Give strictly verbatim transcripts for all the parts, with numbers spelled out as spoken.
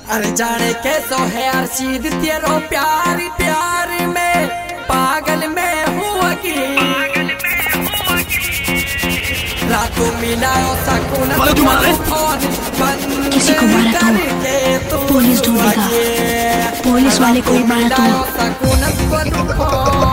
अरे जाने कैसो है अर्शीद तेरो प्यार प्यार में पागल में हुआ की रातों मिलाओ सकून किसी को मारा तो पुलिस ढूंढेगा, पुलिस वाले को ही मारा तो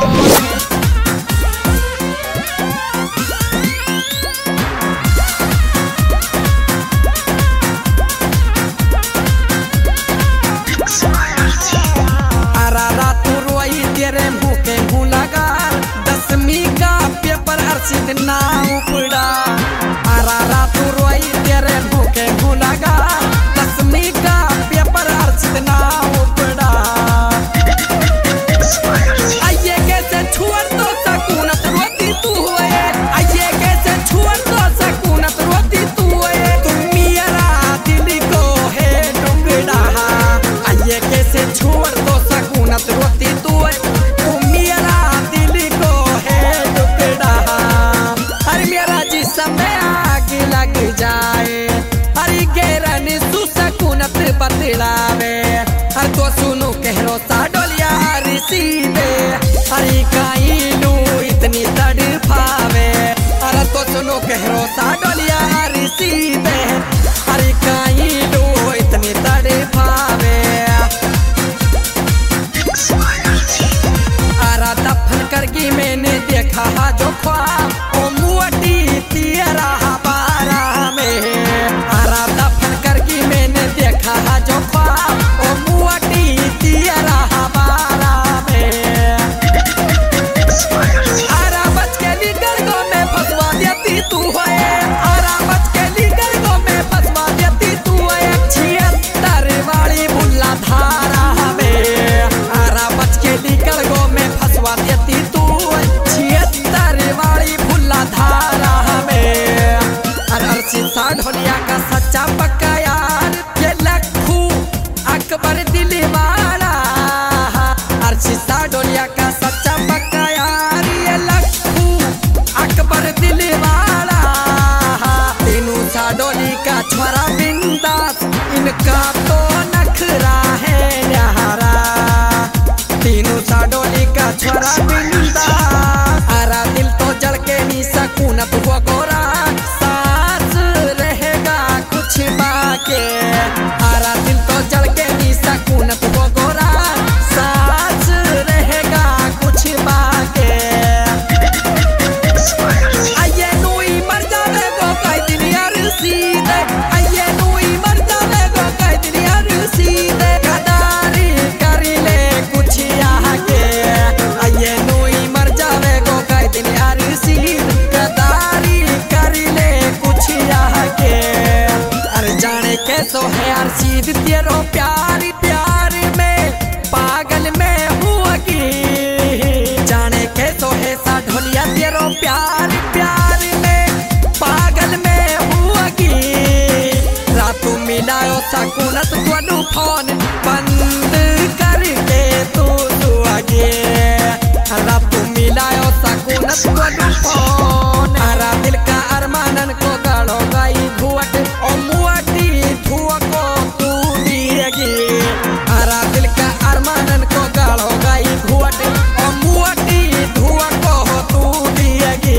ना उपड़ा अरारा तू रोई तेरे भूखे भूलगा दसवीं का पेपर अर्चित ना उपड़ा आइए कैसे छोड़ दो सकूनत रोती तू है आइए कैसे छोड़ दो सकूनत रोती तू है तुम मेरा दिल को है टुकड़ा आइए कैसे छोड़ दो सकूनत रोती तू है तुम मेरा दिल को है टुकड़ा समय आग लग जाए हरी गैरन सुसकूनत बतलावे हर तो सुनो कहरो सा डोलिया सीधे हरी काइलू इतनी तड़पावे हर तो सुनो कहरो सा डोलिया सीधे हरी काइलू इतनी तड़पावे आरा दफन करके मैंने देखा जो ख्वाब ओ मुअटी तेरा बारा में आरा दफन करके मैंने देखा जो ख्वाब ओ मुअटी तेरा बारा में आरा बच के निकल गो मैं फंसवा देती तू है आरा बच के निकल गो मैं फंसवा देती तू है छिहत्तर वाली बुल्ला धारा में आरा बच के निकल गो मैं फंसवा देती तू छिहत्तर वाली बुल्ला धारा ढोलिया का सच्चा पक्का यार ये लखू अकबर दिल वाला अर्शिता ढोलिया का सच्चा पक्का यार ये लखू अकबर दिल वाला तीनों सा डोली का छोरा बिंदास इनका तो नखरा है न्यारा तीनों सा डोली का छोरा बिंदास आरा दिल तो जल के नी सकूनत हुआ गोरा के आरा दिल तो जल के नी सकूनत वो गोरा साथ रहेगा कुछ बाके आइए नूई मर जावे गो कई दिन यार सीधे आइए नूई मर जावे गो कई दिन यार सीधे गदारी कर ले कुछ आके आइए नूई मर जावे गो कई दिन यार सीधे गदारी कर ले कुछ आके जाने कैसो है अर्शीद तेरो प्यार प्यार में पागल में हुआ की जाने कैसो है सा ढोलिया तेरो प्यार प्यार में पागल में हुआ की रातों मिलायो सकूनत को फोन बंद करके तू सुआगे रातों मिलायो सकूनत को फोन आरा दिल का अरमानन को गाड़ो गाई घुवट और मुआटी धुआ को तू दिएगी आरा दिल का अरमानन को गाड़ो गाई घुवट और मुआटी धुआ को तू दिएगी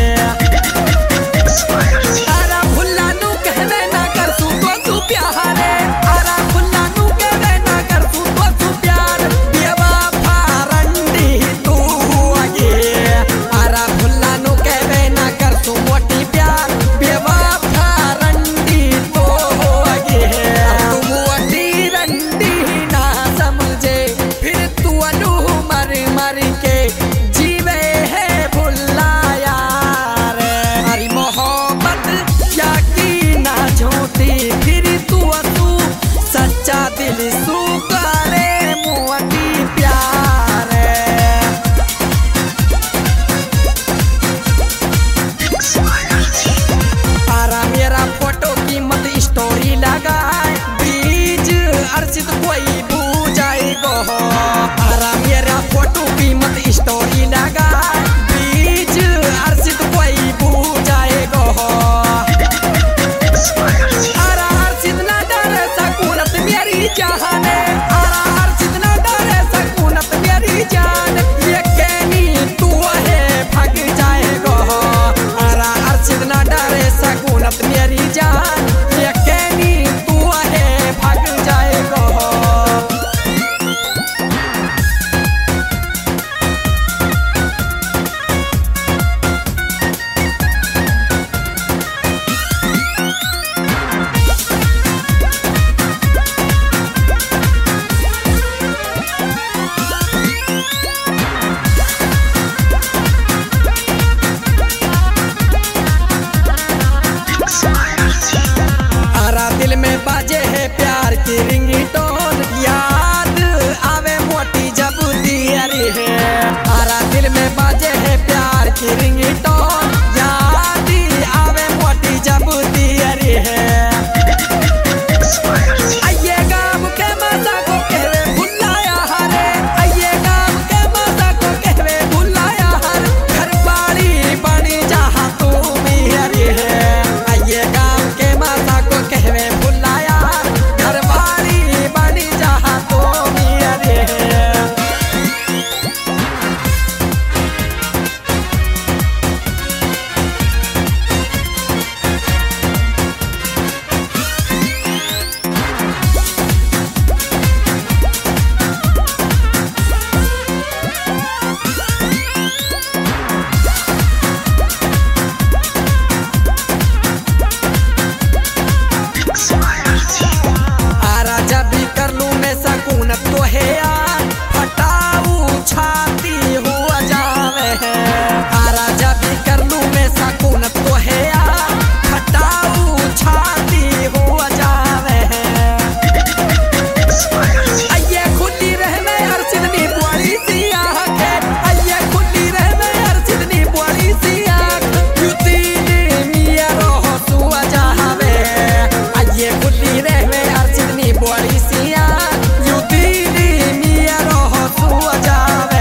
आरा भुल्ला नू कहवे ना कर तू तो तू प्यार आरा भुल्ला नू कहवे ना कर तू तो तू प्यार बेवफा रंडी तू आगे आरा भुल्ला नू कहवे ना कर तू मोटी प्यार बेवफा रंडी तो आगे तू मोटी रंडी ना समझे फिर तू अनु मर मर के जीवे है भुल्ला यार हरी मोहब्बत या की ना झूठी फिर तू तू जहाने आरा अर्जित ना डरे सकूनत मेरी जान ये कहनी तू है भाग जाएगा आरा अर्जित ना डरे सकूनत मेरी जान ये कहनी तू है भाग जाएगा। दिल में बाजे है प्यार की रिंगटोन याद आवे मोटी जब दियरी है आरा दिल में बाजे है प्यार की रिंगटोन याद आवे मोटी जब दियरी है आइए गाँव के मजा को कहवे भुलाया हरे आइए गाँव के मजा को कहवे भुलाया हर घर बाड़ी बड़ी जहाँ तू मियरी है आइए गाँव के मजा को कहवे भुलाया घर बाड़ी बड़ी जहाँ तू मियरी है। आरा जब भी कर लूं मैं सकूनत तो है यार फटाऊ छाती हुआ जावे है आरा जब भी कर लूं मैं सकूनत तो है यार फटाऊ छाती हुआ जावे है आइए खुली रहने हर सिदनी बड़ी सी आँख है आइए खुली रहने हर सिदनी बड़ी सी आँख युती मिया रहो सुआ जावे आइए खुली रहने हर सिदनी बड़ी सी आँख युती मिया रहो सुआ जावे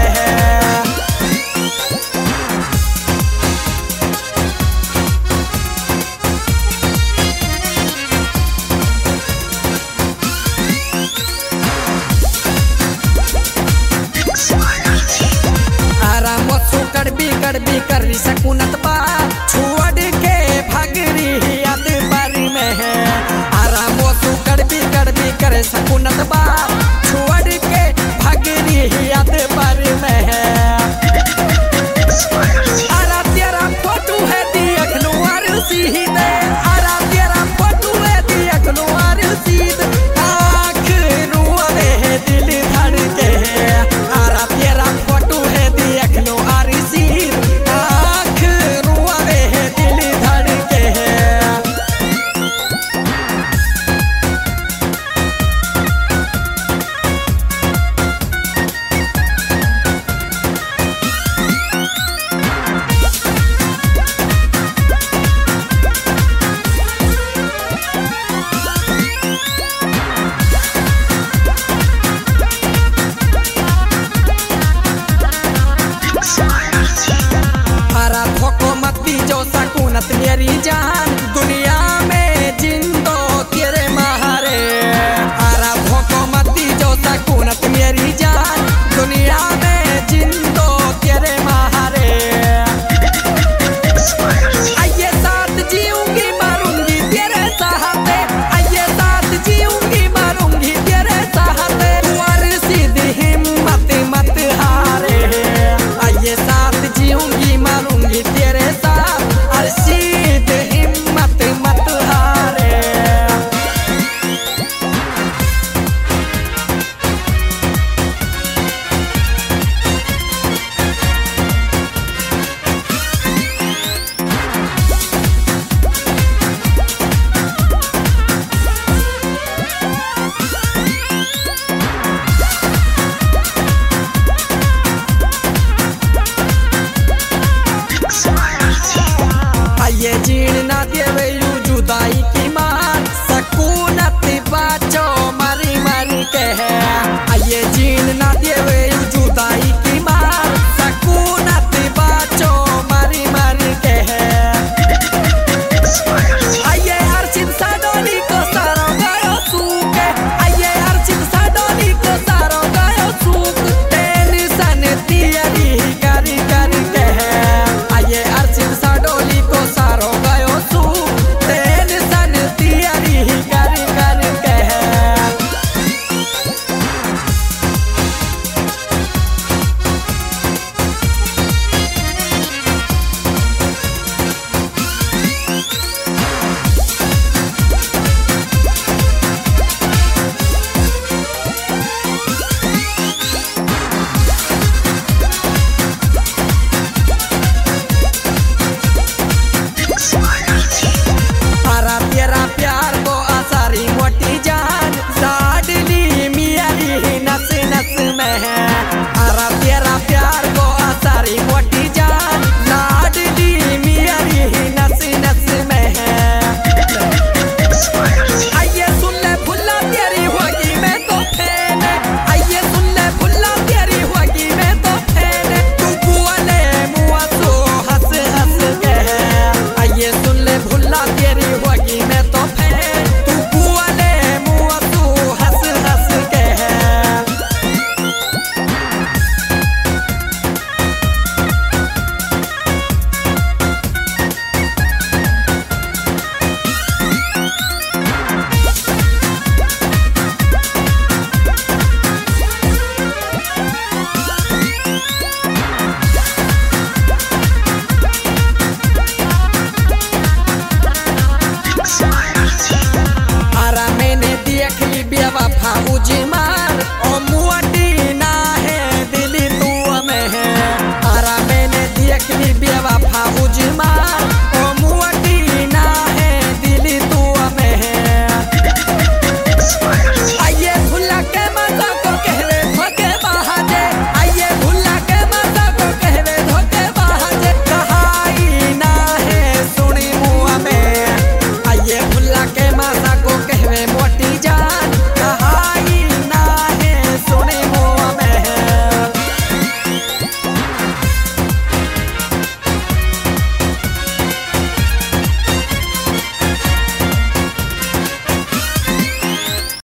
आरा मत कड़बी कड़बी कर सकूनत बा छोड़ के भगरी याद बारी में है आरा मत कड़बी कड़बी कर सकूनत बा छोड़ के भगरी याद बारी में है आरा तेरा फोटो है देख लो आर सीध आरा तेरा फोटो है देख लो आर सीध आँख रुआवे है दिल धड़के है आरा तेरा फोटो है देख लो आर सीध आँख रुआवे है दिल धड़के है। आरा धोखो मत दीजो सकूनत मेरी जान दुनिया में जिंदो तेरे महारे आरा धोखो मत दीजो सकूनत मेरी जान दुनिया में जिंदो तेरे महारे आइए साथ जीऊंगी मारूंगी तेरे साहते आइए साथ जीऊंगी मारूंगी तेरे साहते तुअर सीधी हिम्मत मत हारे आइए साथ जीऊंगी मारूंगी तेरे साथ और सीध हिम्मत मत हारे। आइए जीण ना देवे यू जुदाई की मार सकूनत बाचो मारी मारी के है